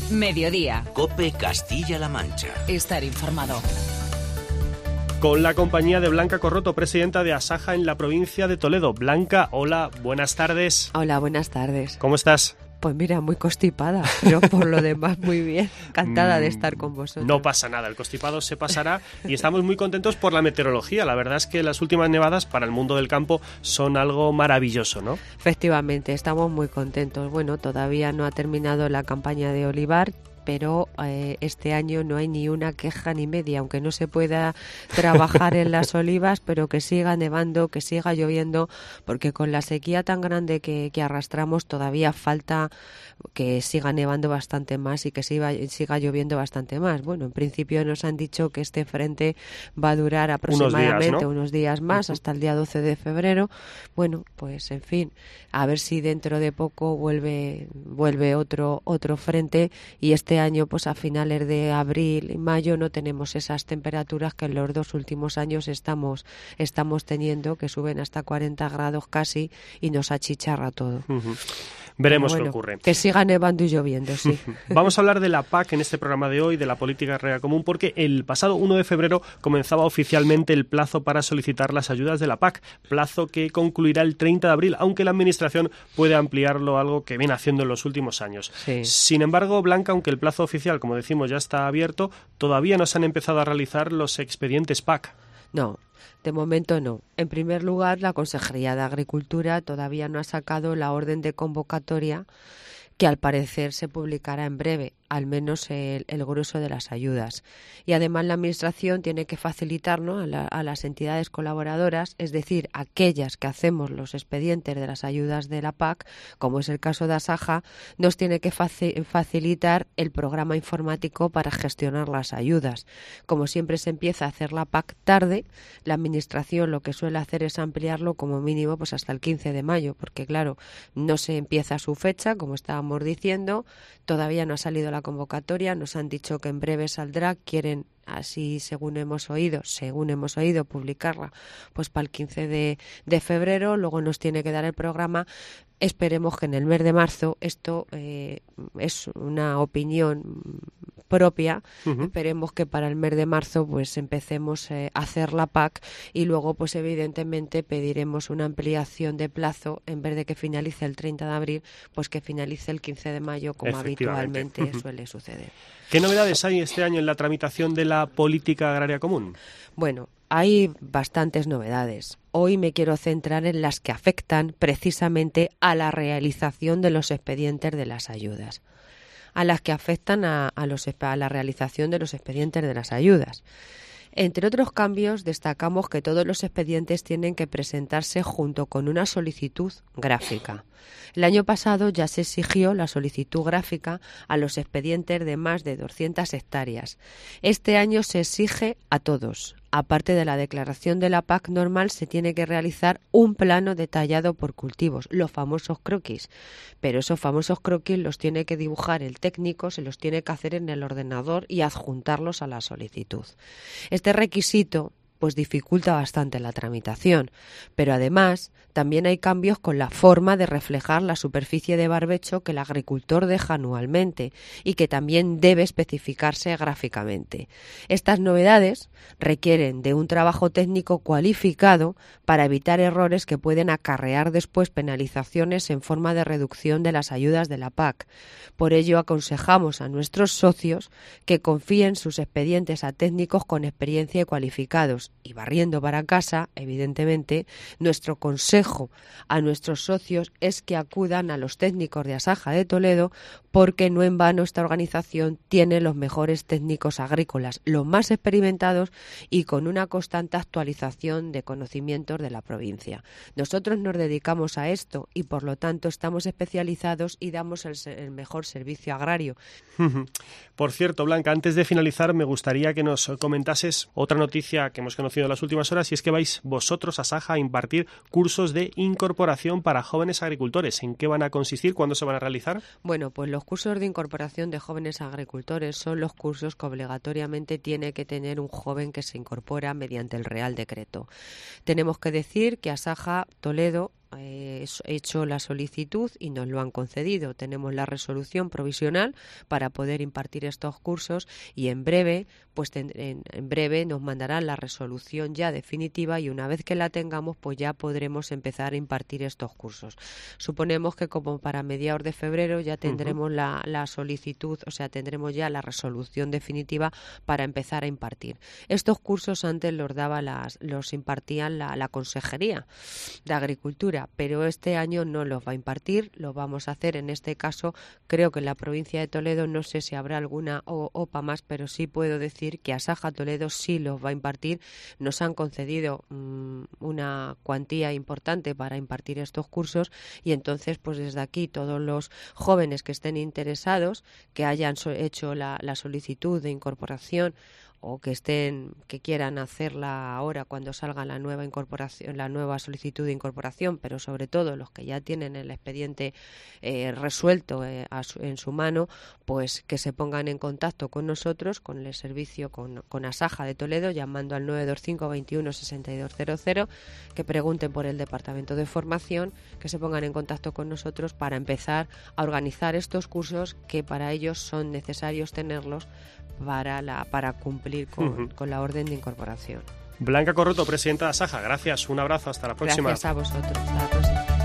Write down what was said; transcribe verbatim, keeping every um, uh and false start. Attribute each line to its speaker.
Speaker 1: Mediodía.
Speaker 2: COPE Castilla-La Mancha.
Speaker 1: Estar informado.
Speaker 3: Con la compañía de Blanca Corroto, presidenta de Asaja en la provincia de Toledo. Blanca, hola, buenas tardes.
Speaker 4: Hola, buenas tardes.
Speaker 3: ¿Cómo estás?
Speaker 4: Pues mira, muy constipada, pero por lo demás muy bien. Encantada de estar con vosotros.
Speaker 3: No pasa nada, el constipado se pasará y estamos muy contentos por la meteorología. La verdad es que las últimas nevadas para el mundo del campo son algo maravilloso, ¿no?
Speaker 4: Efectivamente, estamos muy contentos. Bueno, todavía no ha terminado la campaña de olivar, pero eh, este año no hay ni una queja ni media, aunque no se pueda trabajar en las olivas, pero que siga nevando, que siga lloviendo, porque con la sequía tan grande que, que arrastramos todavía falta que siga nevando bastante más y que siga, siga lloviendo bastante más. Bueno, en principio nos han dicho que este frente va a durar aproximadamente unos días, ¿no? unos días más, uh-huh. hasta el día doce de febrero. Bueno, pues en fin, a ver si dentro de poco vuelve, vuelve otro, otro frente y este año, pues a finales de abril y mayo no tenemos esas temperaturas que en los dos últimos años estamos estamos teniendo, que suben hasta cuarenta grados casi y nos achicharra todo.
Speaker 3: Uh-huh. Veremos
Speaker 4: bueno,
Speaker 3: qué ocurre.
Speaker 4: Que siga nevando y lloviendo, sí.
Speaker 3: Vamos a hablar de la P A C en este programa de hoy, de la Política Agraria Común, porque el pasado uno de febrero comenzaba oficialmente el plazo para solicitar las ayudas de la P A C, plazo que concluirá el treinta de abril, aunque la Administración puede ampliarlo, algo que viene haciendo en los últimos años.
Speaker 4: Sí.
Speaker 3: Sin embargo, Blanca, aunque el plazo oficial, como decimos, ya está abierto, todavía no se han empezado a realizar los expedientes P A C.
Speaker 4: No, de momento no. En primer lugar, la Consejería de Agricultura todavía no ha sacado la orden de convocatoria que al parecer se publicará en breve, al menos el, el grueso de las ayudas. Y además la Administración tiene que facilitar, ¿no?, a, la, a las entidades colaboradoras, es decir, aquellas que hacemos los expedientes de las ayudas de la P A C, como es el caso de Asaja, nos tiene que faci- facilitar el programa informático para gestionar las ayudas. Como siempre se empieza a hacer la P A C tarde, la Administración lo que suele hacer es ampliarlo como mínimo pues hasta el quince de mayo, porque claro, no se empieza a su fecha, como estábamos diciendo, todavía no ha salido la convocatoria, nos han dicho que en breve saldrá, quieren, así según hemos oído, según hemos oído, publicarla pues para el quince de, de febrero, luego nos tiene que dar el programa. Esperemos que en el mes de marzo, esto eh, es una opinión propia, uh-huh. esperemos que para el mes de marzo pues empecemos eh, a hacer la P A C y luego pues evidentemente pediremos una ampliación de plazo, en vez de que finalice el treinta de abril, pues que finalice el quince de mayo, como habitualmente uh-huh. suele suceder.
Speaker 3: ¿Qué novedades hay este año en la tramitación de la Política Agraria Común?
Speaker 4: Bueno, hay bastantes novedades. Hoy me quiero centrar en las que afectan precisamente a la realización de los expedientes de las ayudas, a las que afectan a, a, los, a la realización de los expedientes de las ayudas. Entre otros cambios, destacamos que todos los expedientes tienen que presentarse junto con una solicitud gráfica. El año pasado ya se exigió la solicitud gráfica a los expedientes de más de doscientas hectáreas. Este año se exige a todos. Aparte de la declaración de la P A C normal, se tiene que realizar un plano detallado por cultivos, los famosos croquis. Pero esos famosos croquis los tiene que dibujar el técnico, se los tiene que hacer en el ordenador y adjuntarlos a la solicitud. Este requisito pues dificulta bastante la tramitación, pero además también hay cambios con la forma de reflejar la superficie de barbecho que el agricultor deja anualmente y que también debe especificarse gráficamente. Estas novedades requieren de un trabajo técnico cualificado para evitar errores que pueden acarrear después penalizaciones en forma de reducción de las ayudas de la P A C. Por ello aconsejamos a nuestros socios que confíen sus expedientes a técnicos con experiencia y cualificados. Y barriendo para casa, evidentemente, nuestro consejo a nuestros socios es que acudan a los técnicos de Asaja de Toledo, porque no en vano esta organización tiene los mejores técnicos agrícolas, los más experimentados y con una constante actualización de conocimientos de la provincia. Nosotros nos dedicamos a esto y por lo tanto estamos especializados y damos el, el mejor servicio agrario.
Speaker 3: Por cierto, Blanca, antes de finalizar me gustaría que nos comentases otra noticia que hemos conocido en las últimas horas, y es que vais vosotros, Asaja, a impartir cursos de incorporación para jóvenes agricultores. ¿En qué van a consistir? ¿Cuándo se van a realizar?
Speaker 4: Bueno, pues los cursos de incorporación de jóvenes agricultores son los cursos que obligatoriamente tiene que tener un joven que se incorpora mediante el Real Decreto. Tenemos que decir que Asaja Toledo eh, hecho la solicitud y nos lo han concedido. Tenemos la resolución provisional para poder impartir estos cursos y en breve, pues ten, en, en breve nos mandarán la resolución ya definitiva y una vez que la tengamos, pues ya podremos empezar a impartir estos cursos. Suponemos que como para mediados de febrero ya tendremos uh-huh. la, la solicitud, o sea, tendremos ya la resolución definitiva para empezar a impartir. Estos cursos antes los daba las, los impartían la, la Consejería de Agricultura, pero este año no los va a impartir, lo vamos a hacer en este caso, creo que en la provincia de Toledo, no sé si habrá alguna o, OPA más, pero sí puedo decir que Asaja Toledo sí los va a impartir. Nos han concedido mmm, una cuantía importante para impartir estos cursos y entonces pues desde aquí todos los jóvenes que estén interesados, que hayan so- hecho la, la solicitud de incorporación o que estén que quieran hacerla ahora cuando salga la nueva incorporación, la nueva solicitud de incorporación, pero sobre todo los que ya tienen el expediente eh, resuelto eh, a su, en su mano, pues que se pongan en contacto con nosotros, con el servicio, con, con Asaja de Toledo, llamando al nueve dos cinco, veintiuno, sesenta y dos cero cero, que pregunten por el departamento de formación, que se pongan en contacto con nosotros para empezar a organizar estos cursos que para ellos son necesarios tenerlos para la para cumplir con, uh-huh. con la orden de incorporación.
Speaker 3: Blanca Corroto, presidenta de Asaja, gracias, un abrazo, hasta la próxima.
Speaker 4: Gracias a vosotros, hasta la próxima.